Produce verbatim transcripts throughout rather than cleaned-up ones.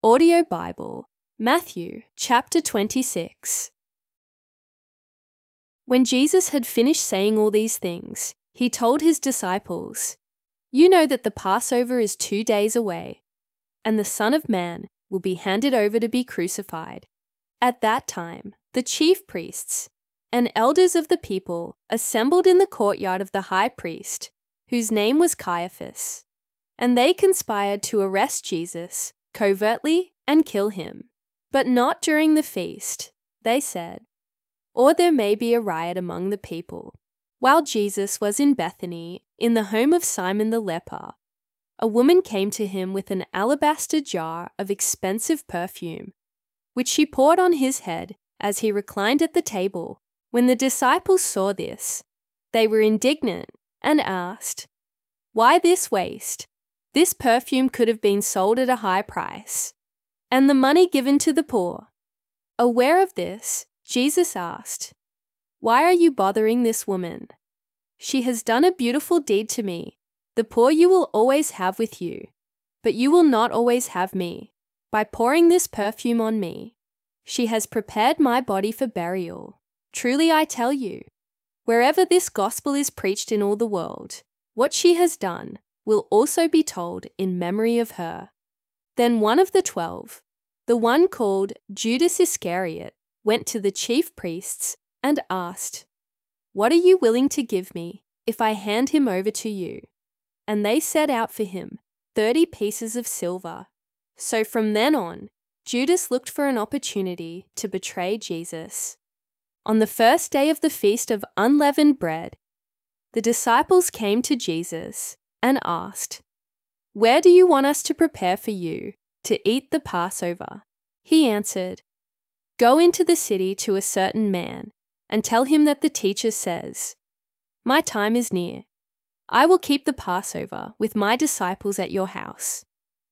Audio Bible, Matthew chapter twenty-six. When Jesus had finished saying all these things, he told his disciples, "You know that the Passover is two days away, and the Son of Man will be handed over to be crucified. At that time, the chief priests and elders of the people assembled in the courtyard of the high priest, whose name was Caiaphas, and they conspired to arrest Jesus covertly and kill him, but not during the feast, they said, or there may be a riot among the people." While Jesus was in Bethany, in the home of Simon the leper, a woman came to him with an alabaster jar of expensive perfume, which she poured on his head as he reclined at the table. When the disciples saw this, they were indignant and asked, "Why this waste? This perfume could have been sold at a high price, and the money given to the poor." Aware of this, Jesus asked, "Why are you bothering this woman? She has done a beautiful deed to me. The poor you will always have with you, but you will not always have me. By pouring this perfume on me, she has prepared my body for burial. Truly I tell you, wherever this gospel is preached in all the world, what she has done will also be told in memory of her." Then one of the twelve, the one called Judas Iscariot, went to the chief priests and asked, "What are you willing to give me if I hand him over to you?" And they set out for him thirty pieces of silver. So from then on, Judas looked for an opportunity to betray Jesus. On the first day of the Feast of Unleavened Bread, the disciples came to Jesus and asked, "Where do you want us to prepare for you to eat the Passover?" He answered, "Go into the city to a certain man and tell him that the teacher says, 'My time is near. I will keep the Passover with my disciples at your house.'"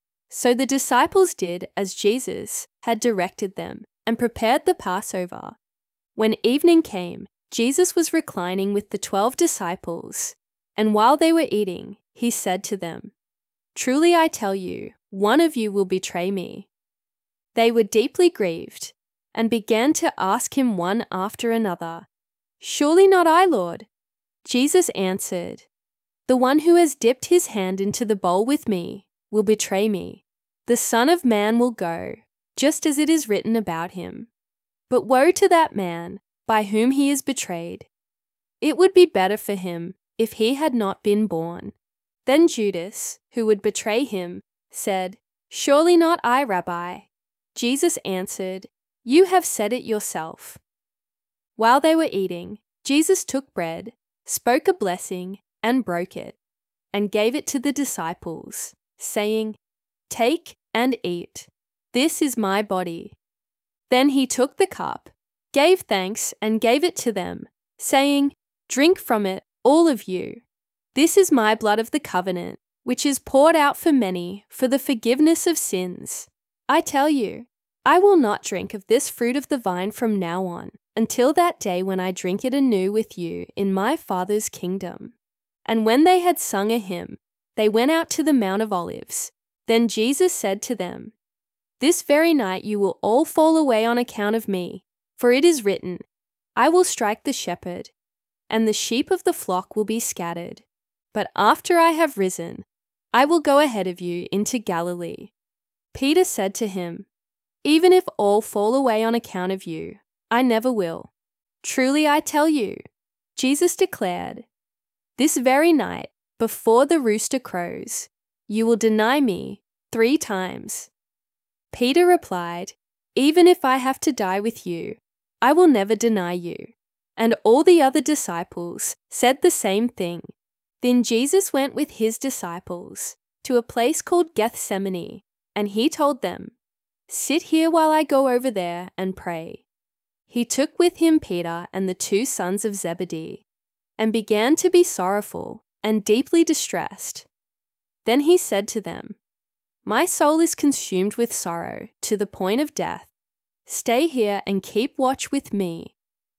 So the disciples did as Jesus had directed them and prepared the Passover. When evening came, Jesus was reclining with the twelve disciples, and while they were eating, he said to them, "Truly I tell you, one of you will betray me." They were deeply grieved and began to ask him one after another, "Surely not I, Lord?" Jesus answered, "The one who has dipped his hand into the bowl with me will betray me. The Son of Man will go, just as it is written about him. But woe to that man by whom he is betrayed. It would be better for him if he had not been born." Then Judas, who would betray him, said, "Surely not I, Rabbi." Jesus answered, "You have said it yourself." While they were eating, Jesus took bread, spoke a blessing, and broke it, and gave it to the disciples, saying, "Take and eat. This is my body." Then he took the cup, gave thanks, and gave it to them, saying, "Drink from it, all of you. This is my blood of the covenant, which is poured out for many for the forgiveness of sins. I tell you, I will not drink of this fruit of the vine from now on, until that day when I drink it anew with you in my Father's kingdom." And when they had sung a hymn, they went out to the Mount of Olives. Then Jesus said to them, "This very night you will all fall away on account of me, for it is written, 'I will strike the shepherd, and the sheep of the flock will be scattered.' But after I have risen, I will go ahead of you into Galilee." Peter said to him, "Even if all fall away on account of you, I never will." "Truly I tell you," Jesus declared, "this very night, before the rooster crows, you will deny me three times." Peter replied, "Even if I have to die with you, I will never deny you." And all the other disciples said the same thing. Then Jesus went with his disciples to a place called Gethsemane, and he told them, "Sit here while I go over there and pray." He took with him Peter and the two sons of Zebedee, and began to be sorrowful and deeply distressed. Then he said to them, "My soul is consumed with sorrow to the point of death. Stay here and keep watch with me."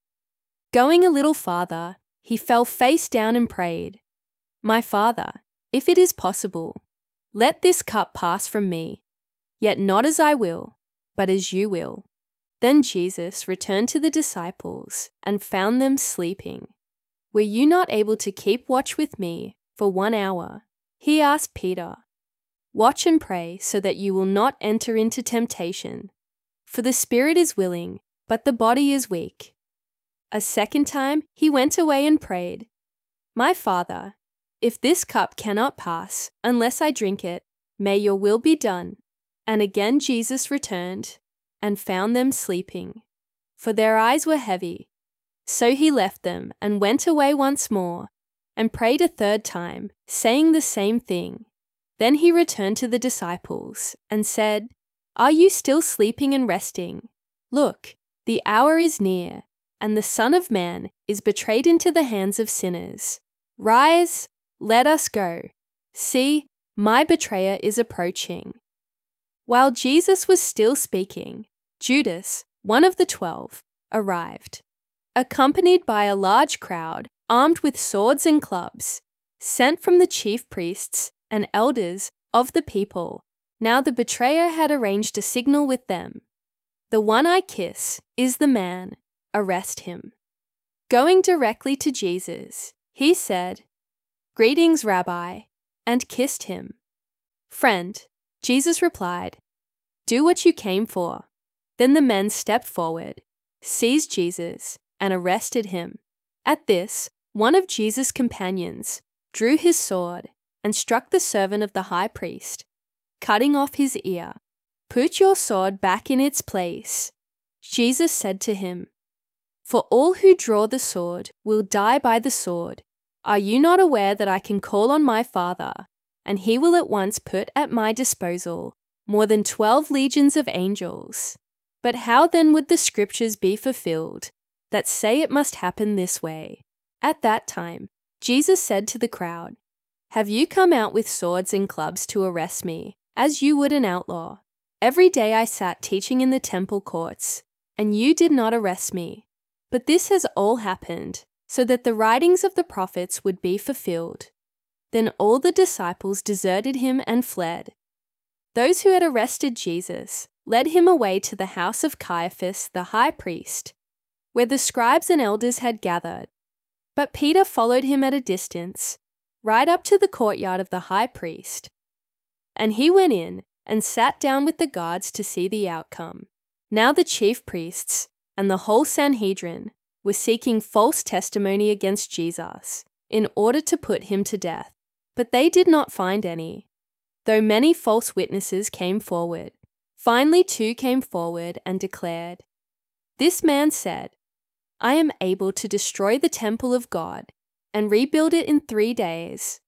Going a little farther, he fell face down and prayed, "My Father, if it is possible, let this cup pass from me. Yet not as I will, but as you will." Then Jesus returned to the disciples and found them sleeping. "Were you not able to keep watch with me for one hour?" He asked Peter. "Watch and pray so that you will not enter into temptation. For the spirit is willing, but the body is weak." A second time he went away and prayed, "My Father, if this cup cannot pass unless I drink it, may your will be done." And again Jesus returned and found them sleeping, for their eyes were heavy. So he left them and went away once more and prayed a third time, saying the same thing. Then he returned to the disciples and said, "Are you still sleeping and resting? Look, the hour is near, and the Son of Man is betrayed into the hands of sinners. Rise, let us go. See, my betrayer is approaching." While Jesus was still speaking, Judas, one of the twelve, arrived, accompanied by a large crowd armed with swords and clubs, sent from the chief priests and elders of the people. Now the betrayer had arranged a signal with them. "The one I kiss is the man. Arrest him." Going directly to Jesus, he said, "Greetings, Rabbi," and kissed him. "Friend," Jesus replied, "do what you came for." Then the men stepped forward, seized Jesus, and arrested him. At this, one of Jesus' companions drew his sword and struck the servant of the high priest, cutting off his ear. "Put your sword back in its place," Jesus said to him. "For all who draw the sword will die by the sword. Are you not aware that I can call on my Father, and he will at once put at my disposal more than twelve legions of angels? But how then would the scriptures be fulfilled that say it must happen this way?" At that time, Jesus said to the crowd, "Have you come out with swords and clubs to arrest me, as you would an outlaw? Every day I sat teaching in the temple courts, and you did not arrest me. But this has all happened so that the writings of the prophets would be fulfilled." Then all the disciples deserted him and fled. Those who had arrested Jesus led him away to the house of Caiaphas the high priest, where the scribes and elders had gathered. But Peter followed him at a distance, right up to the courtyard of the high priest. And he went in and sat down with the guards to see the outcome. Now the chief priests and the whole Sanhedrin were seeking false testimony against Jesus in order to put him to death. But they did not find any, though many false witnesses came forward. Finally, two came forward and declared, "This man said, 'I am able to destroy the temple of God and rebuild it in three days.'"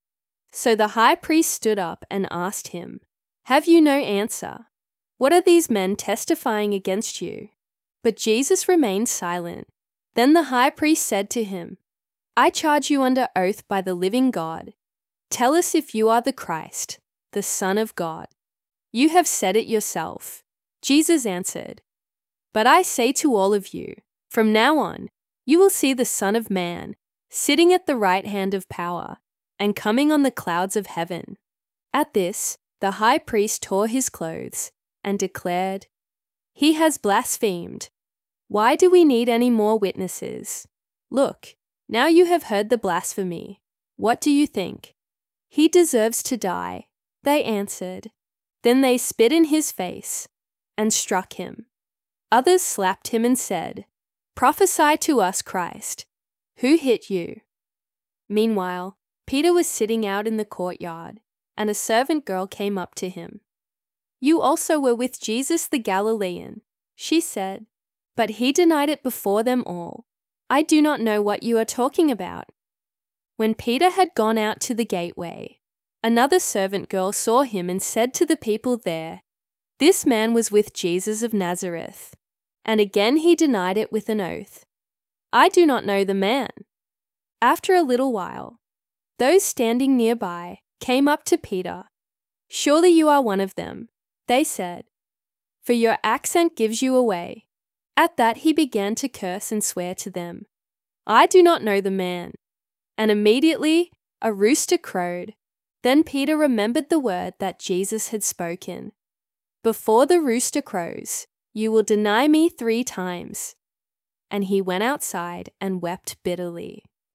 So the high priest stood up and asked him, "Have you no answer? What are these men testifying against you?" But Jesus remained silent. Then the high priest said to him, "I charge you under oath by the living God. Tell us if you are the Christ, the Son of God. You have said it yourself." Jesus answered, "But I say to all of you, from now on, you will see the Son of Man sitting at the right hand of power and coming on the clouds of heaven." At this, the high priest tore his clothes and declared, "He has blasphemed. Why do we need any more witnesses? Look, now you have heard the blasphemy. What do you think?" "He deserves to die," they answered. Then they spit in his face and struck him. Others slapped him and said, "Prophesy to us, Christ. Who hit you?" Meanwhile, Peter was sitting out in the courtyard, and a servant girl came up to him. "You also were with Jesus the Galilean," she said, but he denied it before them all. "I do not know what you are talking about." When Peter had gone out to the gateway, another servant girl saw him and said to the people there, "This man was with Jesus of Nazareth." And again he denied it with an oath, "I do not know the man." After a little while, those standing nearby came up to Peter. "Surely you are one of them," they said, "for your accent gives you away." At that he began to curse and swear to them, "I do not know the man." And immediately a rooster crowed. Then Peter remembered the word that Jesus had spoken, Before the rooster crows, you will deny me three times." And he went outside and wept bitterly.